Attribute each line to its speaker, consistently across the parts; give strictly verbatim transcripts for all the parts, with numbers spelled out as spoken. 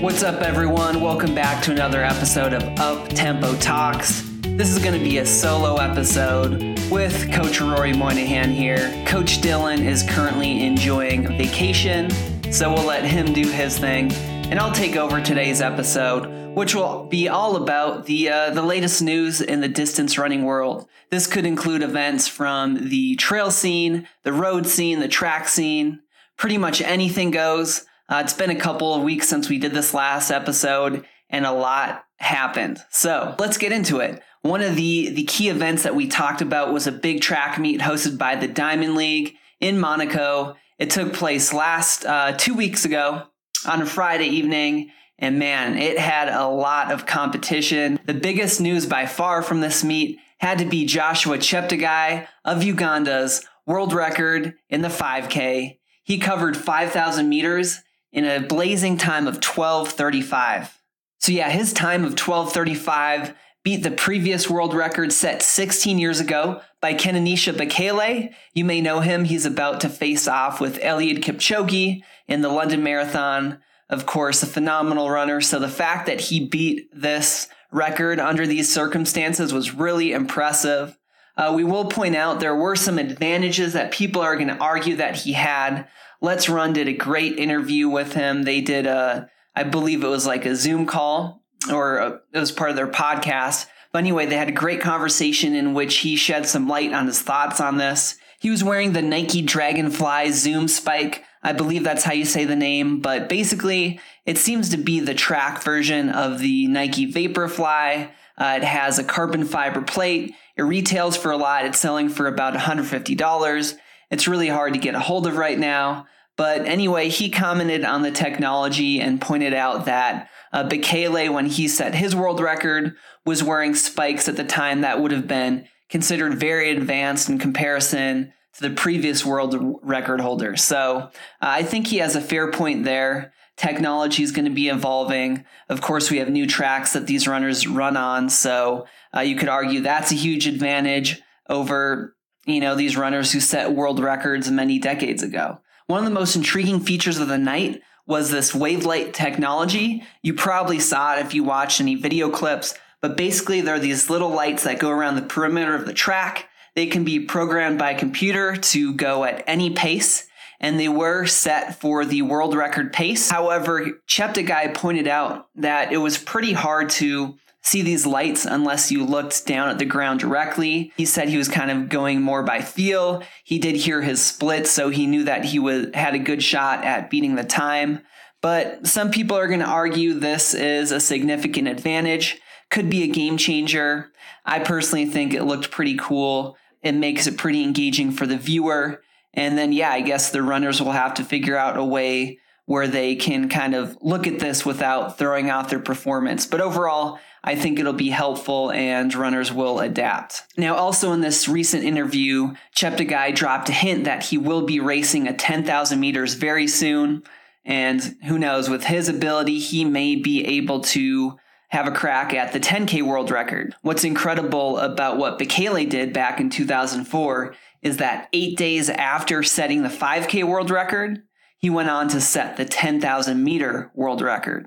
Speaker 1: What's up, everyone? Welcome back to another episode of Up Tempo Talks. This is going to be a solo episode with Coach Rory Moynihan here. Coach Dylan is currently enjoying vacation, so we'll let him do his thing, and I'll take over today's episode, which will be all about the uh, the latest news in the distance running world. This could include events from the trail scene, the road scene, the track scene. Pretty much anything goes. Uh, it's been a couple of weeks since we did this last episode, and a lot happened. So let's get into it. One of the, the key events that we talked about was a big track meet hosted by the Diamond League in Monaco. It took place last uh, two weeks ago on a Friday evening, and man, it had a lot of competition. The biggest news by far from this meet had to be Joshua Cheptegei of Uganda's world record in the five K. He covered five thousand meters in a blazing time of twelve thirty-five. So yeah, his time of twelve thirty-five beat the previous world record set sixteen years ago by Kenenisa Bekele. You may know him. He's about to face off with Eliud Kipchoge in the London Marathon. Of course, a phenomenal runner. So the fact that he beat this record under these circumstances was really impressive. Uh, we will point out there were some advantages that people are going to argue that he had. Let's Run did a great interview with him. They did a, I believe it was like a Zoom call, or a, it was part of their podcast. But anyway, they had a great conversation in which he shed some light on his thoughts on this. He was wearing the Nike Dragonfly Zoom Spike. I believe that's how you say the name. But basically, it seems to be the track version of the Nike Vaporfly. Uh, it has a carbon fiber plate. It retails for a lot. It's selling for about one hundred fifty dollars. It's really hard to get a hold of right now. But anyway, he commented on the technology and pointed out that uh, Bekele, when he set his world record, was wearing spikes at the time that would have been considered very advanced in comparison to the previous world record holder. So uh, I think he has a fair point there. Technology is going to be evolving. Of course, we have new tracks that these runners run on. So uh, you could argue that's a huge advantage over, you know, these runners who set world records many decades ago. One of the most intriguing features of the night was this wavelight technology. You probably saw it if you watched any video clips, but basically there are these little lights that go around the perimeter of the track. They can be programmed by a computer to go at any pace, and they were set for the world record pace. However, Cheptegei pointed out that it was pretty hard to see these lights unless you looked down at the ground directly. He said he was kind of going more by feel. He did hear his split, so he knew that he was, had a good shot at beating the time. But some people are going to argue this is a significant advantage, could be a game changer. I personally think it looked pretty cool. It makes it pretty engaging for the viewer. And then, yeah, I guess the runners will have to figure out a way where they can kind of look at this without throwing out their performance. But overall, I think it'll be helpful and runners will adapt. Now, also in this recent interview, Cheptegei dropped a hint that he will be racing a ten thousand meters very soon. And who knows, with his ability, he may be able to have a crack at the ten K world record. What's incredible about what Bekele did back in two thousand four is that eight days after setting the five K world record, he went on to set the ten thousand meter world record.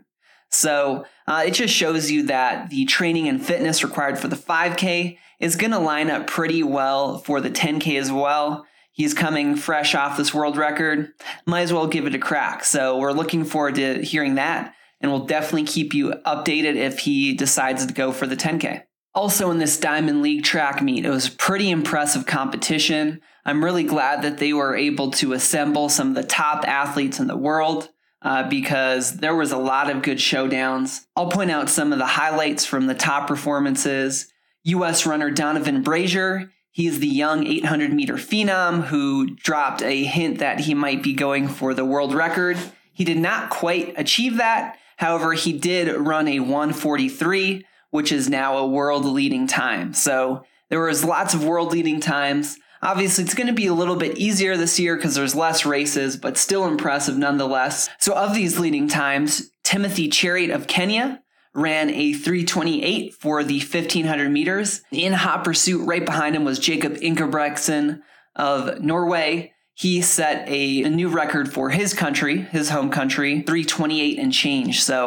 Speaker 1: So uh, it just shows you that the training and fitness required for the five K is going to line up pretty well for the ten K as well. He's coming fresh off this world record. Might as well give it a crack. So we're looking forward to hearing that, and we'll definitely keep you updated if he decides to go for the ten K. Also in this Diamond League track meet, it was pretty impressive competition. I'm really glad that they were able to assemble some of the top athletes in the world uh, because there was a lot of good showdowns. I'll point out some of the highlights from the top performances. U S runner Donovan Brazier, he's the young eight hundred meter phenom who dropped a hint that he might be going for the world record. He did not quite achieve that. However, he did run a one forty-three, which is now a world-leading time. So there was lots of world-leading times. Obviously, it's going to be a little bit easier this year because there's less races, but still impressive nonetheless. So of these leading times, Timothy Chariot of Kenya ran a three twenty-eight for the fifteen hundred meters. In hot pursuit, right behind him was Jacob Ingebrigtsen of Norway. He set a, a new record for his country, his home country, three twenty-eight and change. So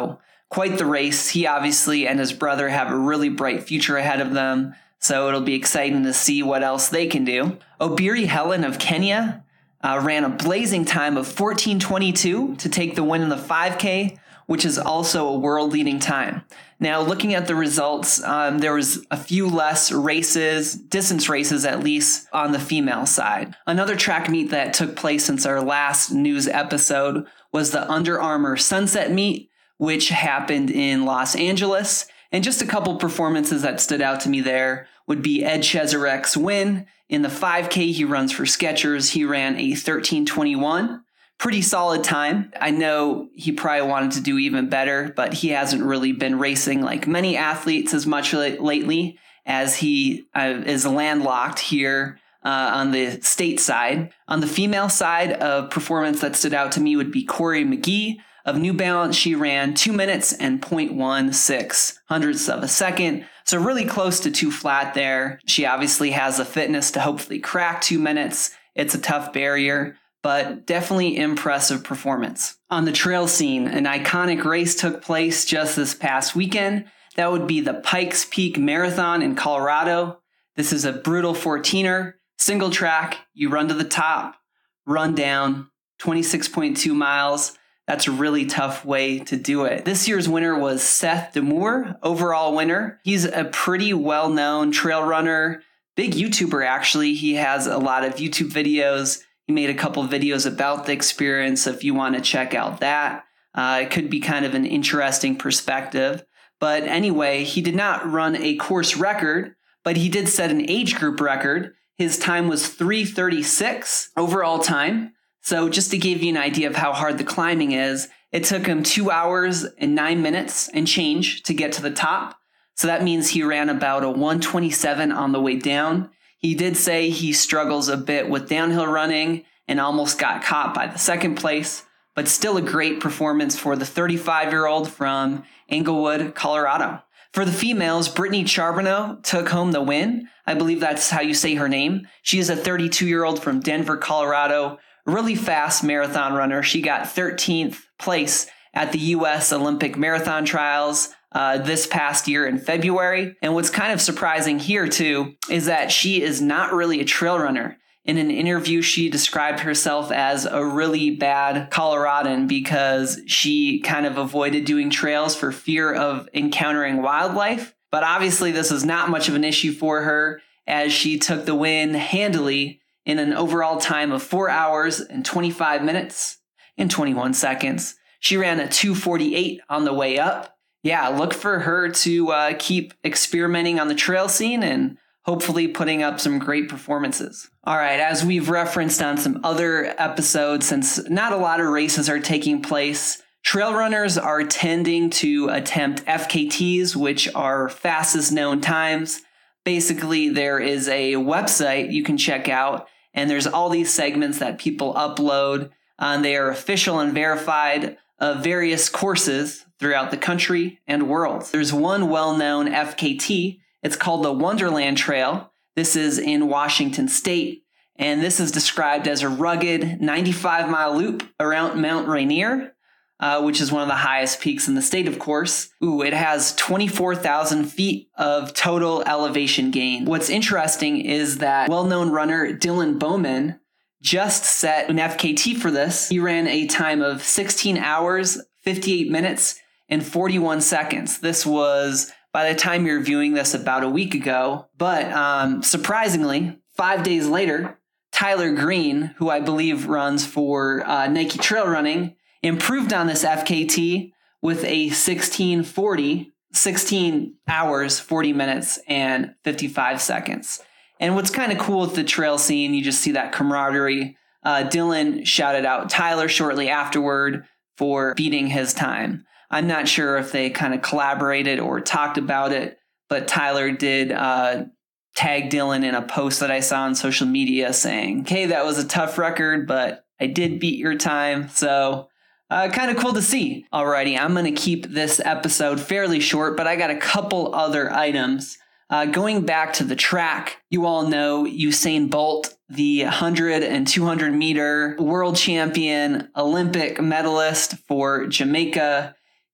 Speaker 1: quite the race. He obviously and his brother have a really bright future ahead of them, so it'll be exciting to see what else they can do. Obiri Helen of Kenya uh, ran a blazing time of fourteen twenty-two to take the win in the five K, which is also a world-leading time. Now, looking at the results, um, there was a few less races, distance races at least, on the female side. Another track meet that took place since our last news episode was the Under Armour Sunset Meet, which happened in Los Angeles. And just a couple performances that stood out to me there would be Ed Cheserek's win. In the five K, he runs for Skechers. He ran a thirteen twenty-one. Pretty solid time. I know he probably wanted to do even better, but he hasn't really been racing like many athletes as much lately, as he uh, is landlocked here uh, on the state side. On the female side, of performance that stood out to me would be Corey McGee of New Balance. She ran two minutes and zero point one six hundredths of a second. So really close to two flat there. She obviously has the fitness to hopefully crack two minutes. It's a tough barrier, but definitely impressive performance. On the trail scene, an iconic race took place just this past weekend. That would be the Pikes Peak Marathon in Colorado. This is a brutal fourteener, single track. You run to the top, run down, twenty-six point two miles. That's a really tough way to do it. This year's winner was Seth Damour, overall winner. He's a pretty well-known trail runner, big YouTuber actually. He has a lot of YouTube videos. He made a couple videos about the experience if you want to check out that. Uh, it could be kind of an interesting perspective. But anyway, he did not run a course record, but he did set an age group record. His time was three thirty-six overall time. So just to give you an idea of how hard the climbing is, it took him two hours and nine minutes and change to get to the top. So that means he ran about a one twenty-seven on the way down. He did say he struggles a bit with downhill running and almost got caught by the second place, but still a great performance for the thirty-five-year-old from Englewood, Colorado. For the females, Brittany Charbonneau took home the win. I believe that's how you say her name. She is a thirty-two-year-old from Denver, Colorado, really fast marathon runner. She got thirteenth place at the U S Olympic Marathon Trials uh, this past year in February. And what's kind of surprising here, too, is that she is not really a trail runner. In an interview, she described herself as a really bad Coloradan because she kind of avoided doing trails for fear of encountering wildlife. But obviously, this is not much of an issue for her, as she took the win handily in an overall time of four hours and twenty-five minutes and twenty-one seconds. She ran a two forty-eight on the way up. Yeah, look for her to uh, keep experimenting on the trail scene and hopefully putting up some great performances. All right, as we've referenced on some other episodes, since not a lot of races are taking place, trail runners are tending to attempt F K Ts, which are fastest known times. Basically, there is a website you can check out, and there's all these segments that people upload. Uh, they are official and verified of various courses throughout the country and world. There's one well-known F K T. It's called the Wonderland Trail. This is in Washington State, and this is described as a rugged ninety-five mile loop around Mount Rainier, uh, which is one of the highest peaks in the state, of course. Ooh, it has twenty-four thousand feet of total elevation gain. What's interesting is that well-known runner Dylan Bowman just set an F K T for this. He ran a time of sixteen hours, fifty-eight minutes, and forty-one seconds. This was, by the time you're viewing this, about a week ago. But um, surprisingly, five days later, Tyler Green, who I believe runs for uh, Nike Trail Running, improved on this F K T with a sixteen forty, sixteen hours, forty minutes, and fifty-five seconds. And what's kind of cool with the trail scene, you just see that camaraderie. Uh, Dylan shouted out Tyler shortly afterward for beating his time. I'm not sure if they kind of collaborated or talked about it, but Tyler did uh, tag Dylan in a post that I saw on social media saying, "Okay, that was a tough record, but I did beat your time." So uh, kind of cool to see. Alrighty, I'm going to keep this episode fairly short, but I got a couple other items. Uh, going back to the track, you all know Usain Bolt, the one hundred and two hundred meter world champion, Olympic medalist for Jamaica.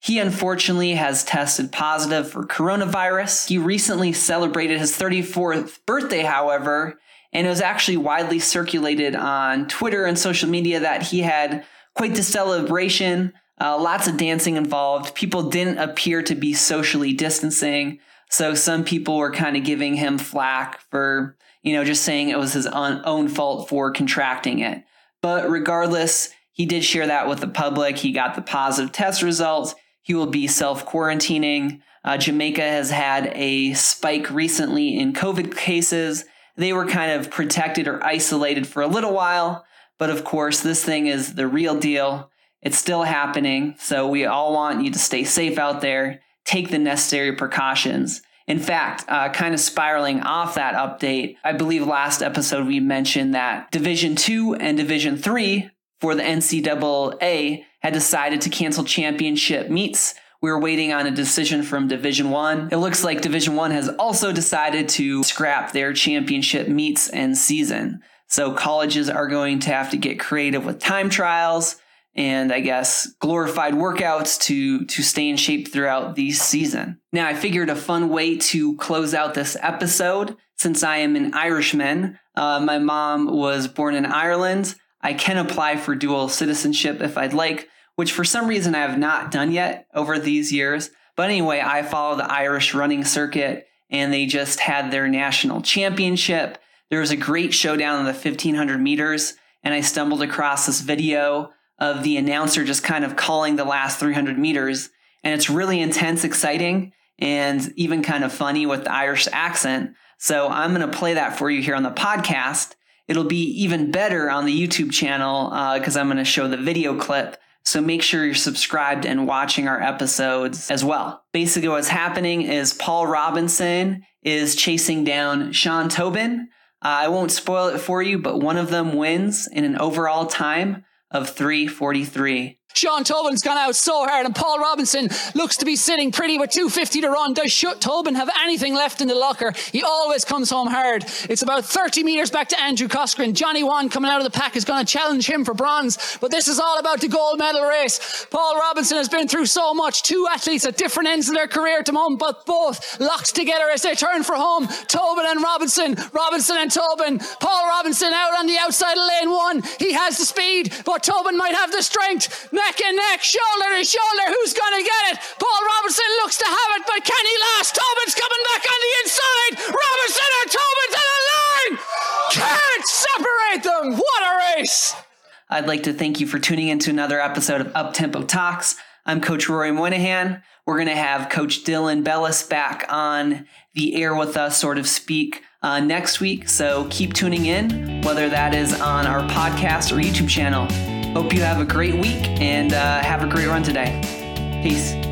Speaker 1: He unfortunately has tested positive for coronavirus. He recently celebrated his thirty-fourth birthday, however, and it was actually widely circulated on Twitter and social media that he had quite the celebration, uh, lots of dancing involved. People didn't appear to be socially distancing, so some people were kind of giving him flack for, you know, just saying it was his own, own fault for contracting it. But regardless, he did share that with the public. He got the positive test results. He will be self-quarantining. Uh, Jamaica has had a spike recently in COVID cases. They were kind of protected or isolated for a little while. But of course, this thing is the real deal. It's still happening. So we all want you to stay safe out there. Take the necessary precautions. In fact, uh, kind of spiraling off that update, I believe last episode we mentioned that Division two and Division three for the N C double A had decided to cancel championship meets. We were waiting on a decision from Division one. It looks like Division one has also decided to scrap their championship meets and season. So colleges are going to have to get creative with time trials and I guess glorified workouts to, to stay in shape throughout the season. Now, I figured a fun way to close out this episode, since I am an Irishman, uh, my mom was born in Ireland. I can apply for dual citizenship if I'd like, which for some reason I have not done yet over these years. But anyway, I follow the Irish running circuit, and they just had their national championship. There was a great showdown in the fifteen hundred meters, and I stumbled across this video of the announcer just kind of calling the last three hundred meters. And it's really intense, exciting, and even kind of funny with the Irish accent. So I'm going to play that for you here on the podcast. It'll be even better on the YouTube channel because uh, I'm going to show the video clip. So make sure you're subscribed and watching our episodes as well. Basically what's happening is Paul Robinson is chasing down Sean Tobin. Uh, I won't spoil it for you, but one of them wins in an overall time of three forty-three.
Speaker 2: Sean Tobin's gone out so hard, and Paul Robinson looks to be sitting pretty with two fifty to run. Does Tobin have anything left in the locker? He always comes home hard. It's about thirty metres back to Andrew Coscoran. Johnny Wan coming out of the pack is going to challenge him for bronze, but this is all about the gold medal race. Paul Robinson has been through so much. Two athletes at different ends of their career at the moment, but both locked together as they turn for home. Tobin and Robinson, Robinson and Tobin. Paul Robinson out on the outside of lane one. He has the speed, but Tobin might have the strength. Neck and neck, shoulder to shoulder. Who's going to get it? Paul Robinson looks to have it, but can he last? Tobin's coming back on the inside. Robinson and Tobin's on the line. Can't separate them. What a race.
Speaker 1: I'd like to thank you for tuning in to another episode of Uptempo Talks. I'm Coach Rory Moynihan. We're going to have Coach Dylan Bellis back on the air with us, sort of speak, uh, next week. So keep tuning in, whether that is on our podcast or YouTube channel. Hope you have a great week and uh, have a great run today. Peace.